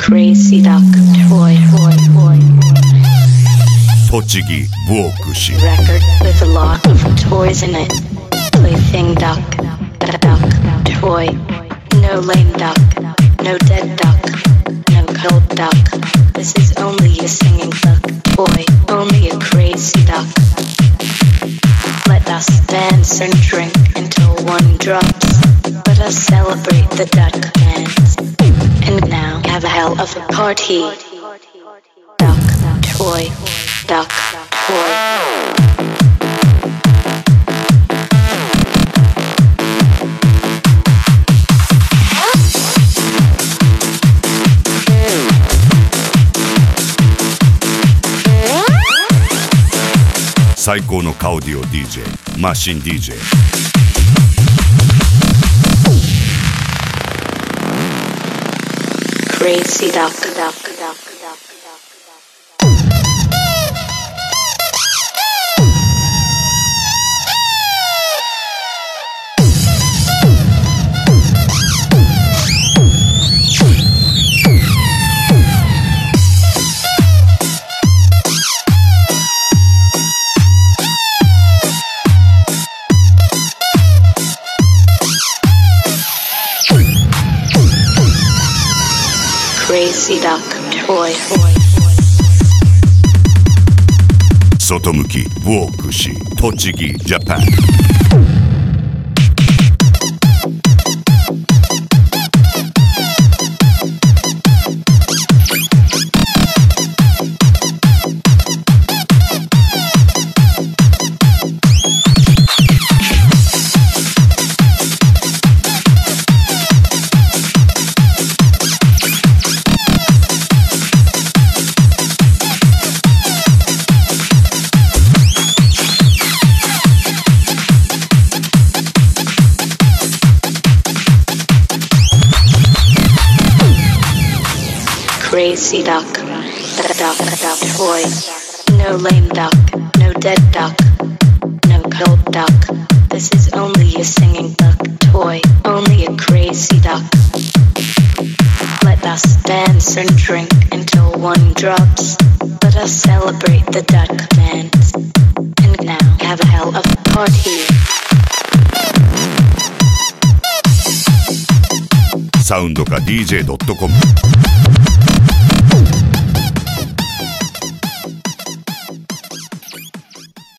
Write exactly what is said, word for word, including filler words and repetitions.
Crazy duck toy toy toy 栃木ウォークシ Record with a lot of toys in it Plaything duck duck toy No lame duck No dead duck No cold duck This is only a singing duck toy Only a crazy duck Let us dance and drink until one drops Let us celebrate the duck dance And now have a hell of a party Duck toy Duck toy 最高のカオディオ ディージェー マシン ディージェー Crazy duck duck duck Crazy duck toy 外向きウォークシ栃木ジャパン Crazy duck, duck, duck, duck, toy. No lame duck, no dead duck, no cold duck. This is only a singing duck toy, only a crazy duck. Let us dance and drink until one drops. Let us celebrate the duck dance. And now have a hell of a party. サウンドか ディージェードットコム